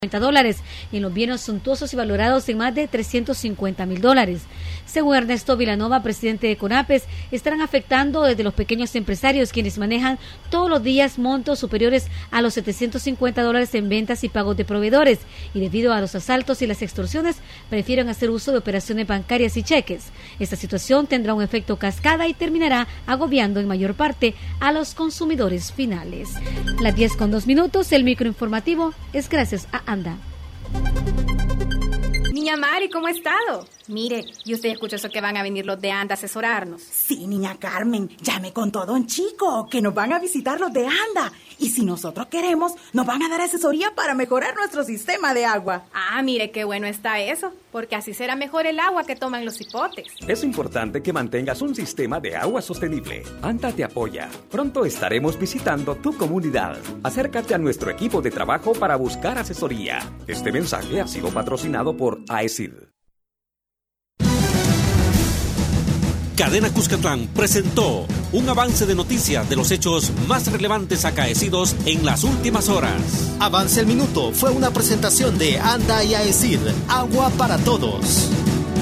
$50 y en los bienes suntuosos y valorados en más de $350,000. Según Ernesto Vilanova, presidente de CONAPES, estarán afectando desde los pequeños empresarios, quienes manejan todos los días montos superiores a los $750 en ventas y pagos de proveedores, y debido a los asaltos y las extorsiones prefieren hacer uso de operaciones bancarias y cheques. Esta situación tendrá un efecto cascada y terminará agobiando en mayor parte a los consumidores finales. Las 10:02, el microinformativo es gracias a ANDA. Niña Mari, ¿cómo ha estado? Mire, ¿y usted escuchó eso que van a venir los de ANDA a asesorarnos? Sí, niña Carmen, ya me contó don Chico que nos van a visitar los de ANDA. Y si nosotros queremos, nos van a dar asesoría para mejorar nuestro sistema de agua. Ah, mire, qué bueno está eso, porque así será mejor el agua que toman los hipotes. Es importante que mantengas un sistema de agua sostenible. ANDA te apoya. Pronto estaremos visitando tu comunidad. Acércate a nuestro equipo de trabajo para buscar asesoría. Este mensaje ha sido patrocinado por AECID. Cadena Cuscatlán presentó un avance de noticias de los hechos más relevantes acaecidos en las últimas horas. Avance el Minuto fue una presentación de ANDA y AECID, agua para todos.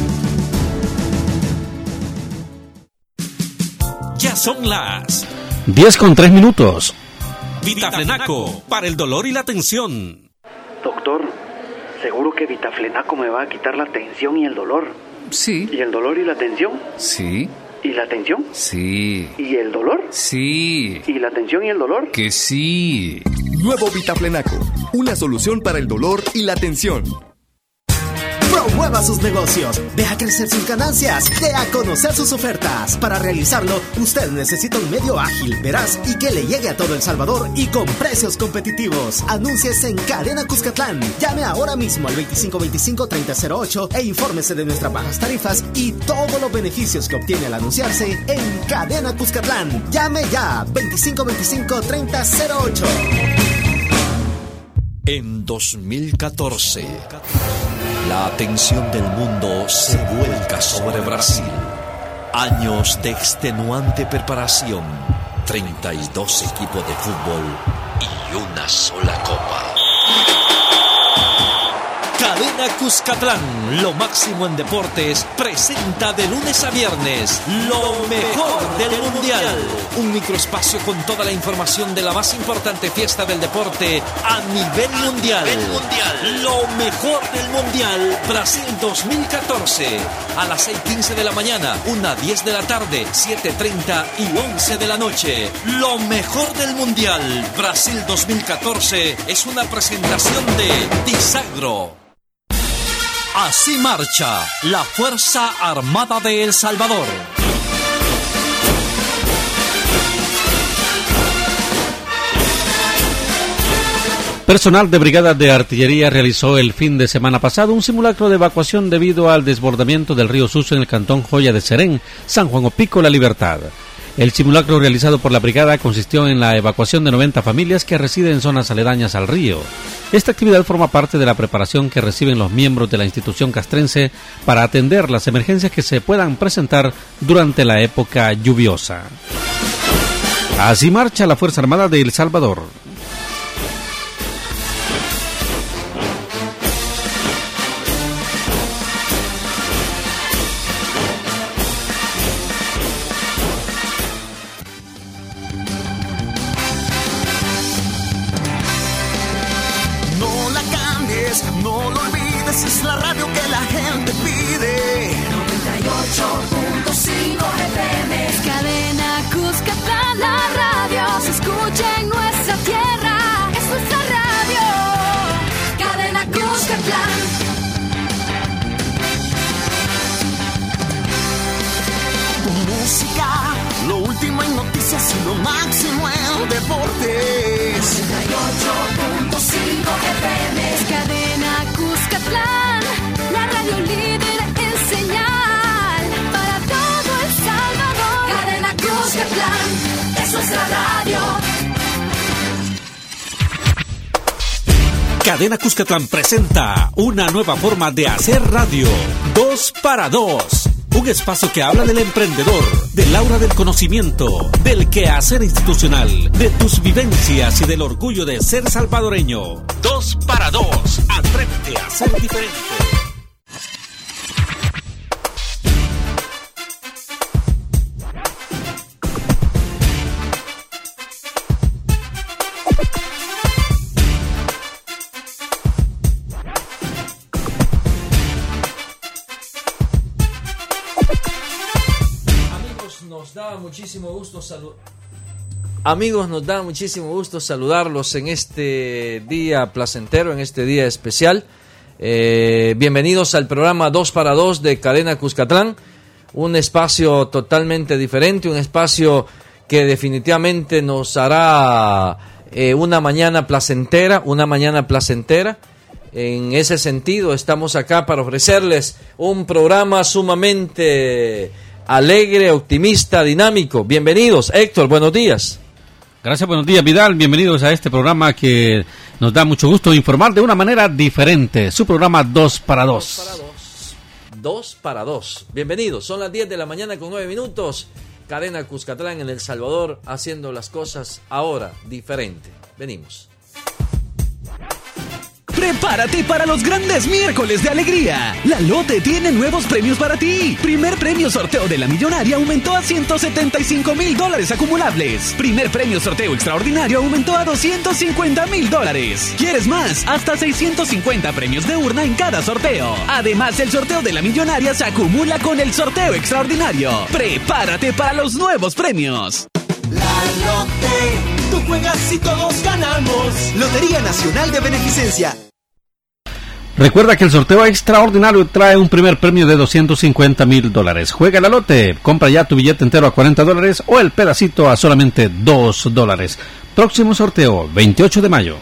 Ya son las 10:03. Vitaflenaco, para el dolor y la tensión. Doctor, ¿seguro que Vitaflenaco me va a quitar la tensión y el dolor? Sí. ¿Y el dolor y la tensión? Sí. ¿Y la tensión? Sí. ¿Y el dolor? Sí. ¿Y la tensión y el dolor? Que sí. Nuevo Vitaflenaco, una solución para el dolor y la tensión. Promueva sus negocios, deja crecer sus ganancias, dé a conocer sus ofertas. Para realizarlo, usted necesita un medio ágil, veraz y que le llegue a todo El Salvador y con precios competitivos. Anúnciese en Cadena Cuscatlán. Llame ahora mismo al 2525-3008 e infórmese de nuestras bajas tarifas y todos los beneficios que obtiene al anunciarse en Cadena Cuscatlán. Llame ya, 2525-3008. En 2014, la atención del mundo se vuelca sobre Brasil. Años de extenuante preparación, 32 equipos de fútbol y una sola copa. Cadena Cuscatlán, lo máximo en deportes, presenta de lunes a viernes lo mejor del Mundial. Un microespacio con toda la información de la más importante fiesta del deporte a nivel mundial. Lo mejor del Mundial, Brasil 2014. A las 6:15 de la mañana, 1:10 de la tarde, 7:30 y 11 de la noche. Lo mejor del Mundial, Brasil 2014, es una presentación de Tisagro. Así marcha la Fuerza Armada de El Salvador. Personal de Brigada de Artillería realizó el fin de semana pasado un simulacro de evacuación debido al desbordamiento del río Suso en el cantón Joya de Serén, San Juan Opico, La Libertad. El simulacro realizado por la brigada consistió en la evacuación de 90 familias que residen en zonas aledañas al río. Esta actividad forma parte de la preparación que reciben los miembros de la institución castrense para atender las emergencias que se puedan presentar durante la época lluviosa. Así marcha la Fuerza Armada de El Salvador. No lo olvides, es la radio que la gente pide. 98.5 FM. Cadena Cuscatlán, la radio se escucha en nuestra tierra. Es nuestra radio. Cadena Cuscatlán. Tu música, lo último en noticias y lo máximo en deportes. 98.5 FM. Cadena Cuscatlán, la radio líder en señal para todo El Salvador. Cadena Cuscatlán, es nuestra radio. Cadena Cuscatlán presenta una nueva forma de hacer radio. 2 para 2. Un espacio que habla del emprendedor, del aura del conocimiento, del quehacer institucional, de tus vivencias y del orgullo de ser salvadoreño. 2 para 2. Atrévete a ser diferente. Amigos, nos da muchísimo gusto saludarlos en este día placentero, en este día especial. Bienvenidos al programa 2 para 2 de Cadena Cuscatlán, un espacio totalmente diferente, un espacio que definitivamente nos hará una mañana placentera. En ese sentido, estamos acá para ofrecerles un programa sumamente alegre, optimista, dinámico. Bienvenidos. Héctor, buenos días. Gracias, buenos días, Vidal. Bienvenidos a este programa que nos da mucho gusto informar de una manera diferente. Su programa 2 para 2. 2 para 2. Bienvenidos. Son las 10 de la mañana con 9 minutos. Cadena Cuscatlán en El Salvador, haciendo las cosas ahora diferente. Venimos. Prepárate para los grandes miércoles de alegría. La Lote tiene nuevos premios para ti. Primer premio sorteo de la millonaria aumentó a $175,000 acumulables. Primer premio sorteo extraordinario aumentó a $250,000. ¿Quieres más? Hasta 650 premios de urna en cada sorteo. Además, el sorteo de la millonaria se acumula con el sorteo extraordinario. Prepárate para los nuevos premios. La Lote, tú juegas y todos ganamos. Lotería Nacional de Beneficencia. Recuerda que el sorteo extraordinario trae un primer premio de $250,000. Juega la Lote, compra ya tu billete entero a $40 o el pedacito a solamente $2. Próximo sorteo, 28 de mayo.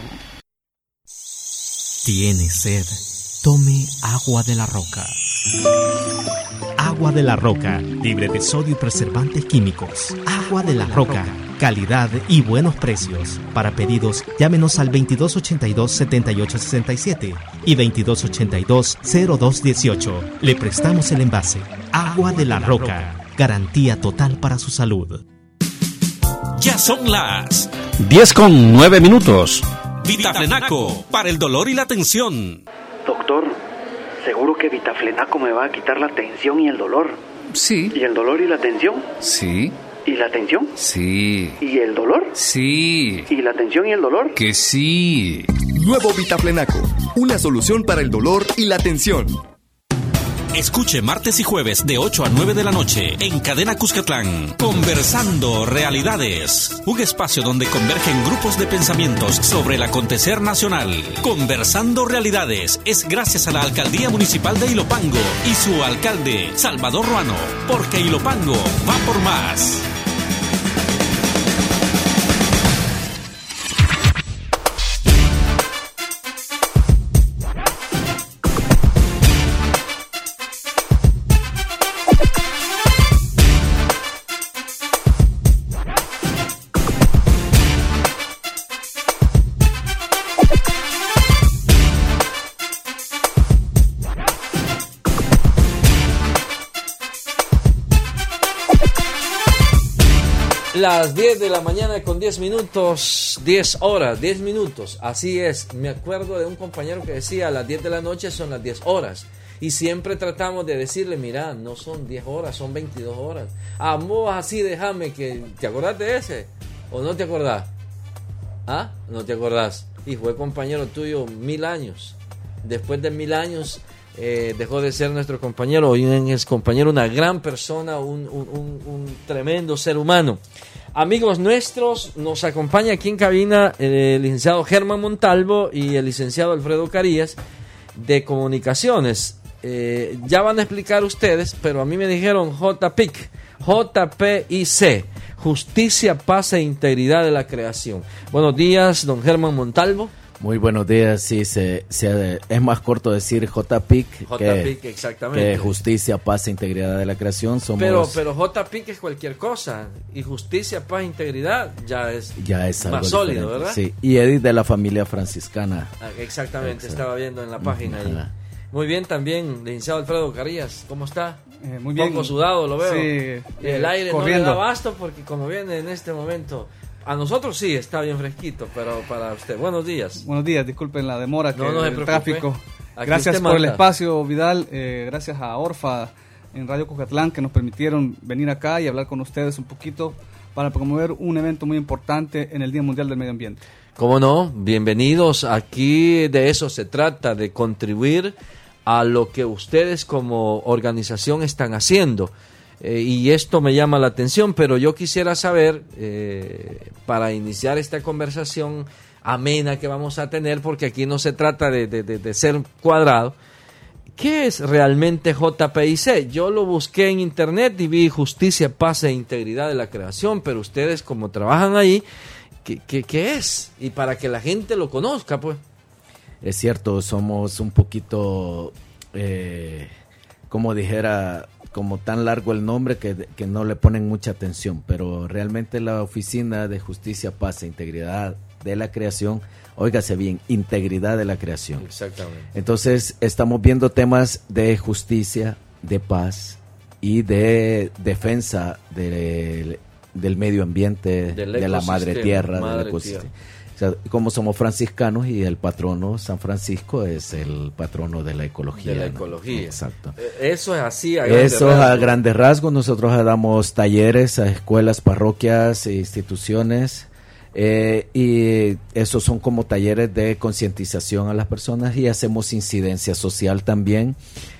¿Tiene sed? Tome agua de la roca. Agua de la Roca, libre de sodio y preservantes químicos. Agua de la Roca, calidad y buenos precios. Para pedidos, llámenos al 2282-7867 y 2282-0218. Le prestamos el envase. Agua de la Roca, garantía total para su salud. Ya son las 10:09. Vitaflenaco, para el dolor y la tensión. Doctor, ¿seguro que Vitaflenaco me va a quitar la tensión y el dolor? Sí. ¿Y el dolor y la tensión? Sí. ¿Y la tensión? Sí. ¿Y el dolor? Sí. ¿Y la tensión y el dolor? Que sí. Nuevo Vitaflenaco, una solución para el dolor y la tensión. Escuche martes y jueves de 8 a 9 de la noche en Cadena Cuscatlán, Conversando Realidades, un espacio donde convergen grupos de pensamientos sobre el acontecer nacional. Conversando Realidades es gracias a la Alcaldía Municipal de Ilopango y su alcalde, Salvador Ruano, porque Ilopango va por más. Las 10 de la mañana con 10 minutos, 10 horas, 10 minutos, así es. Me acuerdo de un compañero que decía, a las 10 de la noche son las 10 horas. Y siempre tratamos de decirle, mira, no son 10 horas, son 22 horas. Vos así déjame que... ¿Te acordás de ese? ¿O no te acordás? ¿Ah? ¿No te acordás? Y fue compañero tuyo 1000 años. Después de 1000 años... dejó de ser nuestro compañero, hoy es compañero, una gran persona, un tremendo ser humano. Amigos nuestros, nos acompaña aquí en cabina el licenciado Germán Montalvo y el licenciado Alfredo Carías de Comunicaciones. Ya van a explicar ustedes, pero a mí me dijeron JPIC, Justicia, Paz e Integridad de la Creación. Buenos días, don Germán Montalvo. Muy buenos días, sí, es más corto decir JPIC exactamente. Que Justicia, Paz e Integridad de la Creación. Pero JPIC es cualquier cosa, y Justicia, Paz e Integridad ya es algo más sólido, diferente, ¿verdad? Sí, y Edith de la familia franciscana. Exactamente, estaba viendo en la página ahí. Muy bien también, licenciado Alfredo Carías, ¿cómo está? Muy bien. Poco sudado lo veo. Sí, el aire corriendo. no le da abasto porque como viene en este momento, a nosotros sí está bien fresquito, pero para usted, buenos días. Buenos días, disculpen la demora, que No se el preocupe. tráfico. Aquí Gracias usted por el manda. espacio, Vidal, gracias a Orfa en Radio Cucatlán que nos permitieron venir acá y hablar con ustedes un poquito para promover un evento muy importante en el Día Mundial del Medio Ambiente. ¿Cómo no? Bienvenidos. Aquí de eso se trata, de contribuir a lo que ustedes como organización están haciendo. Y esto me llama la atención, pero yo quisiera saber, para iniciar esta conversación amena que vamos a tener, porque aquí no se trata de ser cuadrado, ¿qué es realmente JPIC? Yo lo busqué en internet y vi justicia, paz e integridad de la creación, pero ustedes como trabajan ahí, ¿qué es? Y para que la gente lo conozca, pues. Es cierto, somos un poquito, como dijera, como tan largo el nombre que no le ponen mucha atención, pero realmente la Oficina de Justicia, Paz e Integridad de la Creación, óigase bien, integridad de la creación. Exactamente. Entonces estamos viendo temas de justicia, de paz y de defensa del medio ambiente, de la madre tierra, del ecosistema. O sea, como somos franciscanos y el patrono San Francisco es el patrono de la ecología. De la ¿no? ecología. Exacto. Eso es así a grandes rasgos. Nosotros damos talleres a escuelas, parroquias e instituciones. Y esos son como talleres de concientización a las personas y hacemos incidencia social también.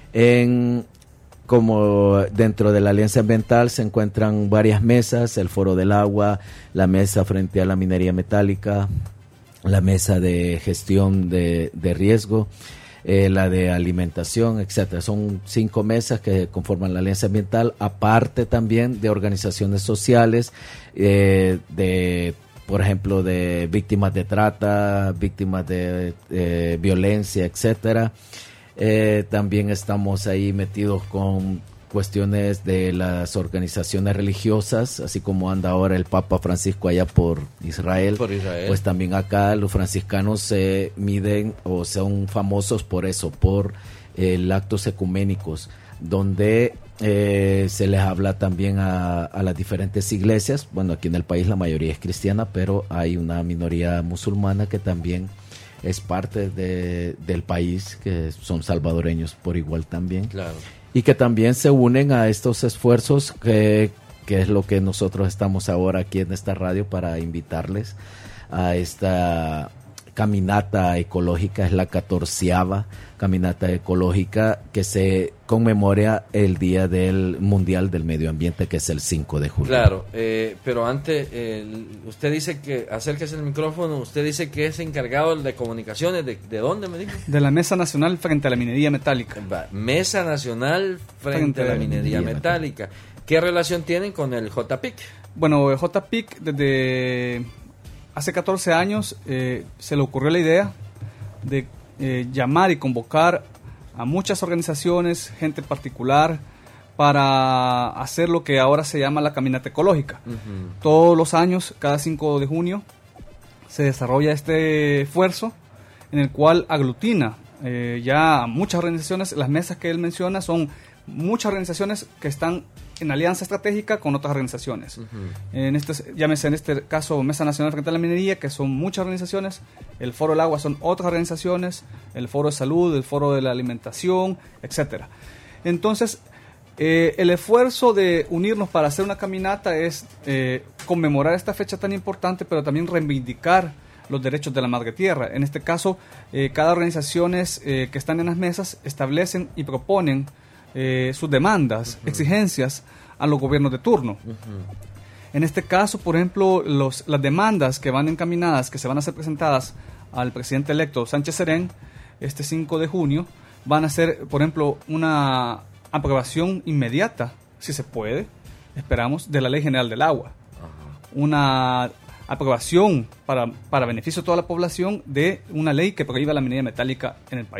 Como dentro de la Alianza Ambiental se encuentran varias mesas, el Foro del Agua, la mesa frente a la minería metálica, la mesa de gestión de riesgo, la de alimentación, etcétera. Son 5 mesas que conforman la Alianza Ambiental, aparte también de organizaciones sociales, por ejemplo, de víctimas de trata, víctimas de violencia, etcétera. También estamos ahí metidos con cuestiones de las organizaciones religiosas, así como anda ahora el Papa Francisco allá por Israel. Pues también acá los franciscanos se miden o son famosos por eso, por actos ecuménicos, donde se les habla también a las diferentes iglesias. Bueno, aquí en el país la mayoría es cristiana, pero hay una minoría musulmana que también es parte del país, que son salvadoreños por igual también. Claro. Y que también se unen a estos esfuerzos que es lo que nosotros estamos ahora aquí en esta radio para invitarles a esta caminata ecológica. Es la 14ª caminata ecológica que se conmemora el Día del Mundial del Medio Ambiente, que es el 5 de julio. Claro, pero antes, usted dice que, acérquese el micrófono, usted dice que es encargado de comunicaciones, ¿de dónde me dijo? De la Mesa Nacional frente a la Minería Metálica. Mesa Nacional frente a la Minería Metálica. ¿Qué relación tienen con el JPIC? Bueno, el JPIC desde hace 14 años se le ocurrió la idea de llamar y convocar a muchas organizaciones, gente particular, para hacer lo que ahora se llama la caminata ecológica. Todos los años, cada 5 de junio, se desarrolla este esfuerzo en el cual aglutina ya a muchas organizaciones. Las mesas que él menciona son muchas organizaciones que están en alianza estratégica con otras organizaciones. Llámese en este caso Mesa Nacional frente a la Minería, que son muchas organizaciones. El Foro del Agua son otras organizaciones. El Foro de Salud, el Foro de la Alimentación, etcétera. Entonces, el esfuerzo de unirnos para hacer una caminata es conmemorar esta fecha tan importante, pero también reivindicar los derechos de la madre tierra. En este caso, cada organizaciones que están en las mesas establecen y proponen sus demandas, exigencias a los gobiernos de turno. En este caso, por ejemplo, las demandas que van encaminadas, que se van a ser presentadas al presidente electo Sánchez Serén este 5 de junio, van a ser, por ejemplo, una aprobación inmediata, si se puede, esperamos, de la Ley General del Agua. Una aprobación para beneficio de toda la población de una ley que prohíba la minería metálica en el país.